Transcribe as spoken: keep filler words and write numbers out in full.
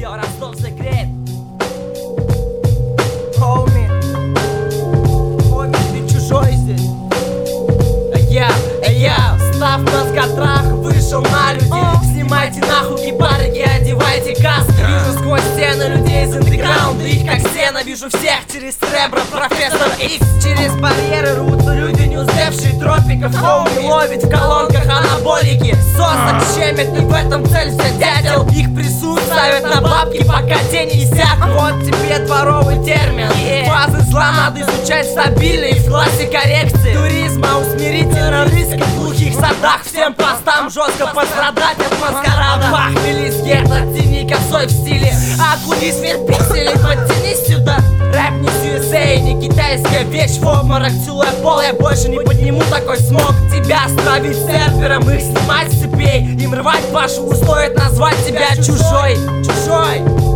радио Ростов Секрет. Хоуми, хоуми, ты чужой здесь. Я, я, став на скатрах, вышел на людей. Снимайте нахуй кипарики, одевайте каски. Вижу сквозь стены людей из андеграунда, их как стена. Вижу всех через ребра, профессор Икс. Через барьеры рвутся люди, не успевшие тропиков. Хоуми ловит в колонках анаболики. Сосок щемит, и в этом цель вся дятел. Их присуд ставят на бабки, пока тени не иссякнут. Вот тебе дворовый термин. Фазы зла надо изучать стабильно и в классе коррекции. Туризма усмирительно рыскать в глухих садах. Всем постам жестко пострадать от маскарада. Пахмелись, гетто, тяни косой в стиле. Окуни свет пикселей, подтянись сюда. Рэп не ю эс эй, не китайская вещь. В обморок целуя пол, я больше не подниму такой смог. Тебя стравить сервером, их снимать с цепей. Им рвать башку, стоит назвать тебя чужой. Чужой.